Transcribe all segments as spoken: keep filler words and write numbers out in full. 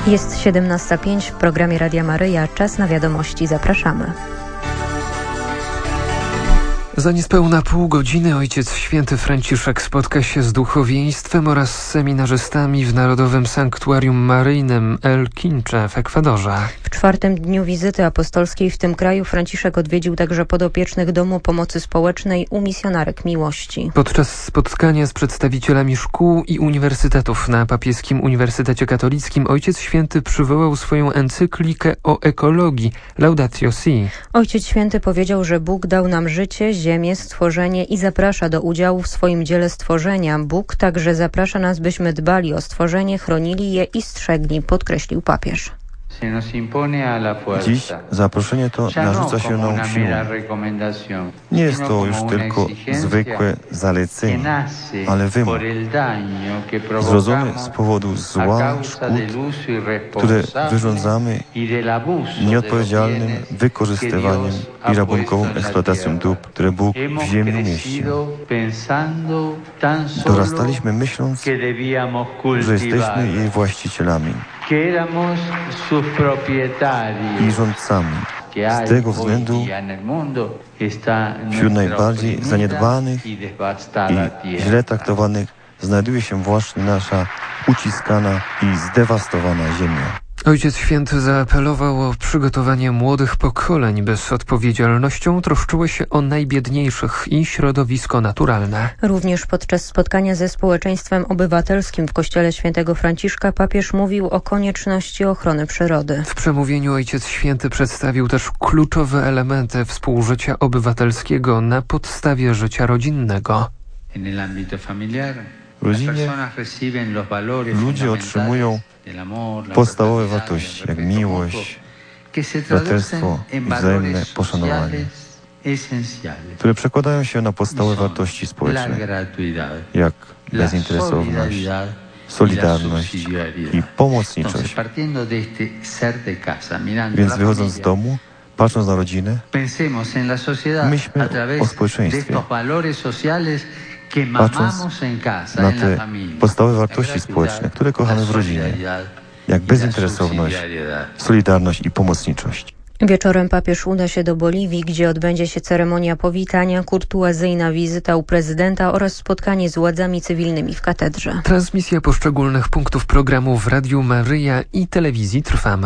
Jest siedemnasta pięć w programie Radia Maryja. Czas na wiadomości. Zapraszamy. Za niespełna pół godziny Ojciec Święty Franciszek spotka się z duchowieństwem oraz seminarzystami w Narodowym Sanktuarium Maryjnym El Quinche w Ekwadorze. W czwartym dniu wizyty apostolskiej w tym kraju Franciszek odwiedził także podopiecznych Domu Pomocy Społecznej u Misjonarek Miłości. Podczas spotkania z przedstawicielami szkół i uniwersytetów na Papieskim Uniwersytecie Katolickim Ojciec Święty przywołał swoją encyklikę o ekologii Laudatio Si. Ojciec Święty powiedział, że Bóg dał nam życie, ziemię, stworzenie i zaprasza do udziału w swoim dziele stworzenia. Bóg także zaprasza nas, byśmy dbali o stworzenie, chronili je i strzegli, podkreślił papież. Dziś zaproszenie to narzuca się nam siłą. Nie jest to już tylko zwykłe zalecenie, ale wymóg, zrodzony z powodu zła, szkód, które wyrządzamy nieodpowiedzialnym wykorzystywaniem i rabunkową eksploatacją dóbr, które Bóg w ziemi umieścił. Dorastaliśmy myśląc, że jesteśmy jej właścicielami i rządcami. Z tego względu wśród najbardziej zaniedbanych i źle traktowanych znajduje się właśnie nasza uciskana i zdewastowana ziemia. Ojciec Święty zaapelował o przygotowanie młodych pokoleń, by z odpowiedzialnością troszczyły się o najbiedniejszych i środowisko naturalne. Również podczas spotkania ze społeczeństwem obywatelskim w kościele świętego Franciszka papież mówił o konieczności ochrony przyrody. W przemówieniu Ojciec Święty przedstawił też kluczowe elementy współżycia obywatelskiego na podstawie życia rodzinnego. W rodzinie ludzie otrzymują podstawowe wartości, jak miłość, braterstwo i wzajemne poszanowanie, które przekładają się na podstawowe wartości społeczne, jak bezinteresowność, solidarność i pomocniczość. Więc wychodząc z domu, patrząc na rodzinę, myślmy o społeczeństwie. Patrząc na te podstawowe wartości społeczne, które kochamy w rodzinie, jak bezinteresowność, solidarność i pomocniczość. Wieczorem papież uda się do Boliwii, gdzie odbędzie się ceremonia powitania, kurtuazyjna wizyta u prezydenta oraz spotkanie z władzami cywilnymi w katedrze. Transmisja poszczególnych punktów programu w Radiu Maryja i telewizji Trwam.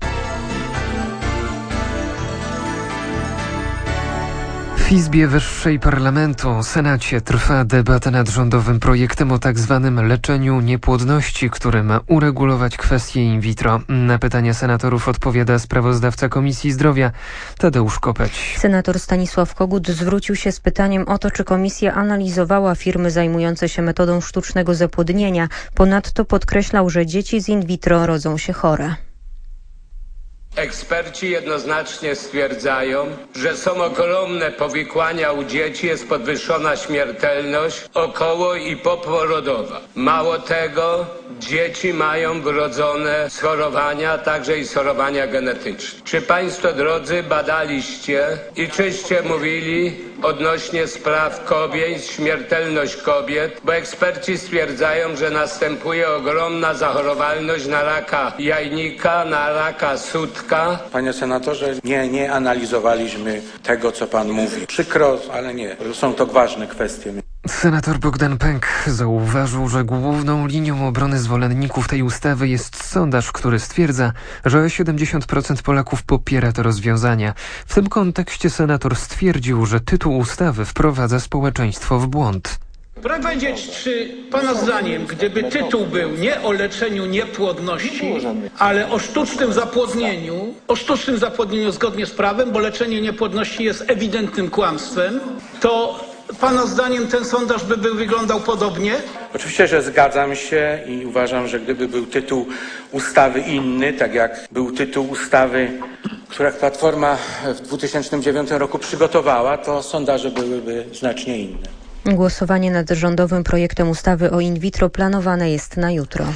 W Izbie Wyższej Parlamentu, Senacie, trwa debata nad rządowym projektem o tak zwanym leczeniu niepłodności, który ma uregulować kwestie in vitro. Na pytania senatorów odpowiada sprawozdawca Komisji Zdrowia Tadeusz Kopeć. Senator Stanisław Kogut zwrócił się z pytaniem o to, czy komisja analizowała firmy zajmujące się metodą sztucznego zapłodnienia. Ponadto podkreślał, że dzieci z in vitro rodzą się chore. Eksperci jednoznacznie stwierdzają, że są ogromne powikłania u dzieci, jest podwyższona śmiertelność około i poporodowa. Mało tego, dzieci mają wrodzone schorowania, także i schorowania genetyczne. Czy Państwo, drodzy, badaliście i czyście mówili odnośnie spraw kobiet, śmiertelność kobiet, bo eksperci stwierdzają, że następuje ogromna zachorowalność na raka jajnika, na raka sutka. Panie senatorze, nie, nie analizowaliśmy tego, co pan mówi. Przykro, ale nie. Są to ważne kwestie. Senator Bogdan Pęk zauważył, że główną linią obrony zwolenników tej ustawy jest sondaż, który stwierdza, że siedemdziesiąt procent Polaków popiera te rozwiązania. W tym kontekście senator stwierdził, że tytuł ustawy wprowadza społeczeństwo w błąd. Proszę powiedzieć, czy Pana zdaniem, gdyby tytuł był nie o leczeniu niepłodności, ale o sztucznym zapłodnieniu, o sztucznym zapłodnieniu zgodnie z prawem, bo leczenie niepłodności jest ewidentnym kłamstwem, to Pana zdaniem ten sondaż by był, wyglądał podobnie? Oczywiście, że zgadzam się i uważam, że gdyby był tytuł ustawy inny, tak jak był tytuł ustawy, którą Platforma w dwa tysiące dziewiątym roku przygotowała, to sondaże byłyby znacznie inne. Głosowanie nad rządowym projektem ustawy o in vitro planowane jest na jutro.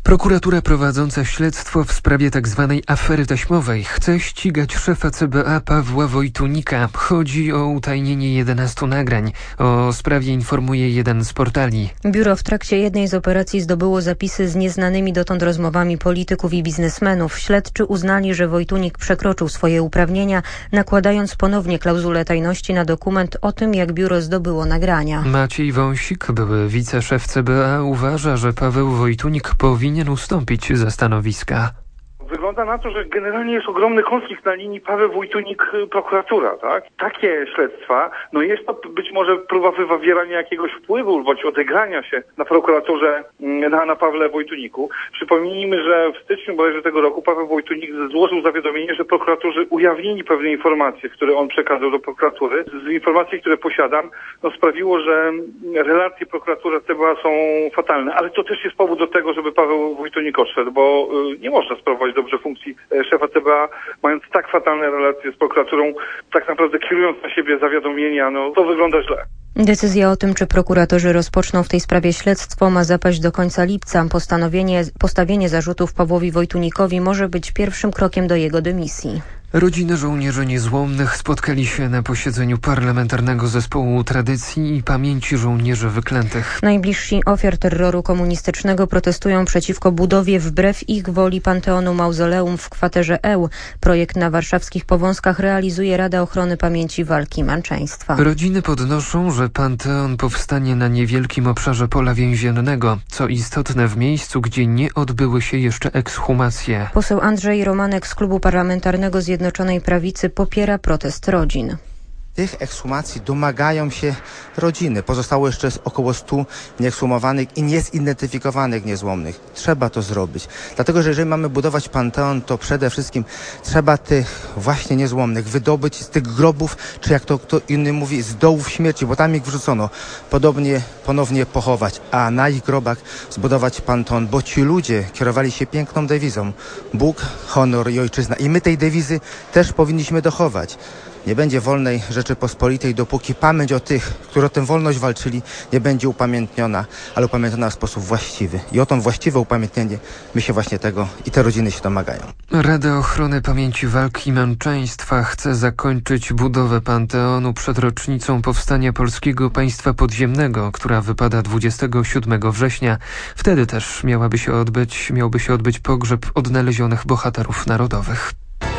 Prokuratura prowadząca śledztwo w sprawie tzw. afery taśmowej chce ścigać szefa C B A Pawła Wojtunika. Chodzi o utajnienie jedenastu nagrań. O sprawie informuje jeden z portali. Biuro w trakcie jednej z operacji zdobyło zapisy z nieznanymi dotąd rozmowami polityków i biznesmenów. Śledczy uznali, że Wojtunik przekroczył swoje uprawnienia, nakładając ponownie klauzulę tajności na dokument o tym, jak biuro zdobyło nagrania. Maciej Wąsik, były wiceszef C B A, uważa, że Paweł Wojtunik powinien ustąpić ze stanowiska. Wygląda na to, że generalnie jest ogromny konflikt na linii Paweł Wojtunik-prokuratura, tak? Takie śledztwa, no jest to być może próba wywierania jakiegoś wpływu bądź odegrania się na prokuraturze, na, na Pawle Wojtuniku. Przypomnijmy, że w styczniu bodajże tego roku Paweł Wojtunik złożył zawiadomienie, że prokuratorzy ujawnili pewne informacje, które on przekazał do prokuratury. Z informacji, które posiadam, no sprawiło, że relacje prokuratura-C B A są fatalne, ale to też jest powód do tego, żeby Paweł Wojtunik odszedł, bo y, nie można sprawować dobrze funkcji szefa C B A, mając tak fatalne relacje z prokuraturą, tak naprawdę kierując na siebie zawiadomienia, no to wygląda źle. Decyzja o tym, czy prokuratorzy rozpoczną w tej sprawie śledztwo, ma zapaść do końca lipca. Postanowienie, postawienie zarzutów Pawłowi Wojtunikowi może być pierwszym krokiem do jego dymisji. Rodziny żołnierzy niezłomnych spotkali się na posiedzeniu Parlamentarnego Zespołu Tradycji i Pamięci Żołnierzy Wyklętych. Najbliżsi ofiar terroru komunistycznego protestują przeciwko budowie wbrew ich woli Panteonu Mauzoleum w kwaterze Eł. Projekt na warszawskich Powązkach realizuje Rada Ochrony Pamięci Walki Męczeństwa. Rodziny podnoszą, że Panteon powstanie na niewielkim obszarze pola więziennego, co istotne w miejscu, gdzie nie odbyły się jeszcze ekshumacje. Poseł Andrzej Romanek z Klubu Parlamentarnego Zjednoczonej Prawicy popiera protest rodzin. Tych ekshumacji domagają się rodziny. Pozostało jeszcze około stu nieekshumowanych i niezidentyfikowanych niezłomnych. Trzeba to zrobić. Dlatego, że jeżeli mamy budować Panteon, to przede wszystkim trzeba tych właśnie niezłomnych wydobyć z tych grobów, czy jak to kto inny mówi, z dołów śmierci, bo tam ich wrzucono. Podobnie ponownie pochować, a na ich grobach zbudować Panteon, bo ci ludzie kierowali się piękną dewizą. Bóg, honor i ojczyzna. I my tej dewizy też powinniśmy dochować. Nie będzie wolnej Rzeczypospolitej, dopóki pamięć o tych, którzy o tę wolność walczyli, nie będzie upamiętniona, ale upamiętniona w sposób właściwy. I o to właściwe upamiętnienie my się właśnie tego i te rodziny się domagają. Rada Ochrony Pamięci Walki Męczeństwa chce zakończyć budowę Panteonu przed rocznicą powstania Polskiego Państwa Podziemnego, która wypada dwudziestego siódmego września. Wtedy też miałaby się odbyć, miałby się odbyć pogrzeb odnalezionych bohaterów narodowych.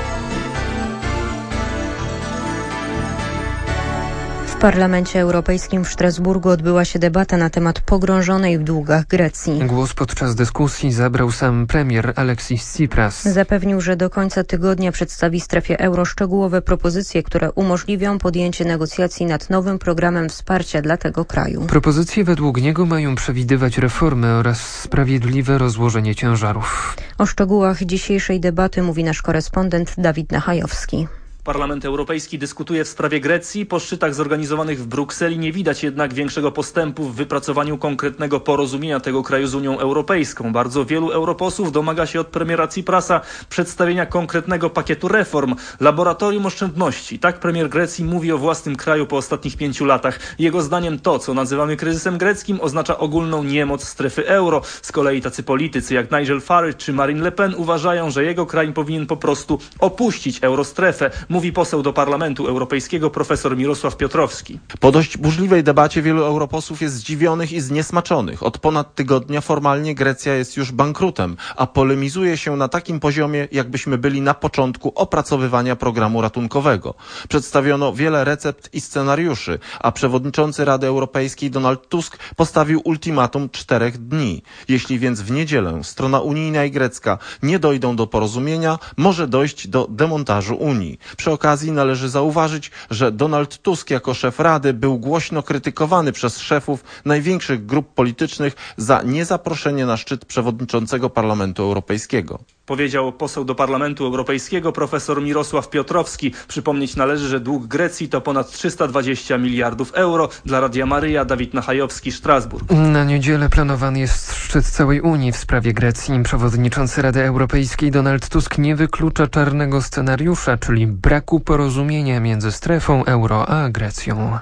W Parlamencie Europejskim w Strasburgu odbyła się debata na temat pogrążonej w długach Grecji. Głos podczas dyskusji zabrał sam premier Alexis Tsipras. Zapewnił, że do końca tygodnia przedstawi strefie euro szczegółowe propozycje, które umożliwią podjęcie negocjacji nad nowym programem wsparcia dla tego kraju. Propozycje według niego mają przewidywać reformy oraz sprawiedliwe rozłożenie ciężarów. O szczegółach dzisiejszej debaty mówi nasz korespondent Dawid Nachajowski. Parlament Europejski dyskutuje w sprawie Grecji. Po szczytach zorganizowanych w Brukseli nie widać jednak większego postępu w wypracowaniu konkretnego porozumienia tego kraju z Unią Europejską. Bardzo wielu europosłów domaga się od premiera Tsiprasa przedstawienia konkretnego pakietu reform. Laboratorium oszczędności. Tak premier Grecji mówi o własnym kraju po ostatnich pięciu latach. Jego zdaniem to, co nazywamy kryzysem greckim, oznacza ogólną niemoc strefy euro. Z kolei tacy politycy jak Nigel Farage czy Marine Le Pen uważają, że jego kraj powinien po prostu opuścić eurostrefę. Mówi poseł do Parlamentu Europejskiego profesor Mirosław Piotrowski. Po dość burzliwej debacie wielu europosłów jest zdziwionych i zniesmaczonych. Od ponad tygodnia formalnie Grecja jest już bankrutem, a polemizuje się na takim poziomie, jakbyśmy byli na początku opracowywania programu ratunkowego. Przedstawiono wiele recept i scenariuszy, a przewodniczący Rady Europejskiej Donald Tusk postawił ultimatum czterech dni. Jeśli więc w niedzielę strona unijna i grecka nie dojdą do porozumienia, może dojść do demontażu Unii. Przy okazji należy zauważyć, że Donald Tusk jako szef Rady był głośno krytykowany przez szefów największych grup politycznych za niezaproszenie na szczyt przewodniczącego Parlamentu Europejskiego. Powiedział poseł do Parlamentu Europejskiego profesor Mirosław Piotrowski. Przypomnieć należy, że dług Grecji to ponad trzysta dwadzieścia miliardów euro. Dla Radia Maryja Dawid Nachajowski, Strasburg. Na niedzielę planowany jest szczyt całej Unii w sprawie Grecji. Przewodniczący Rady Europejskiej Donald Tusk nie wyklucza czarnego scenariusza, czyli braku porozumienia między strefą euro a Grecją.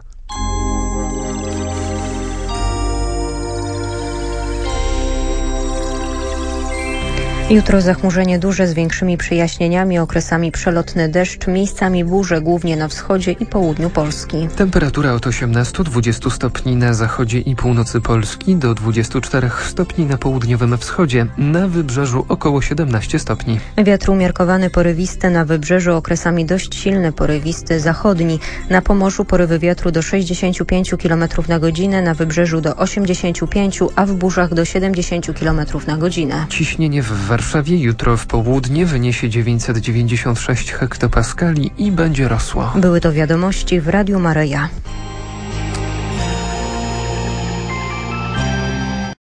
Jutro zachmurzenie duże z większymi przejaśnieniami, okresami przelotny deszcz, miejscami burze, głównie na wschodzie i południu Polski. Temperatura od osiemnastu do dwudziestu stopni na zachodzie i północy Polski, do dwudziestu czterech stopni na południowym wschodzie, na wybrzeżu około siedemnaście stopni. Wiatr umiarkowany porywisty, na wybrzeżu okresami dość silny porywisty zachodni. Na Pomorzu porywy wiatru do sześćdziesięciu pięciu kilometrów na godzinę, na wybrzeżu do osiemdziesięciu pięciu, a w burzach do siedemdziesięciu kilometrów na godzinę. Ciśnienie w Warszawie jutro w południe wyniesie dziewięćset dziewięćdziesiąt sześć hektopaskali i będzie rosło. Były to wiadomości w Radiu Maryja.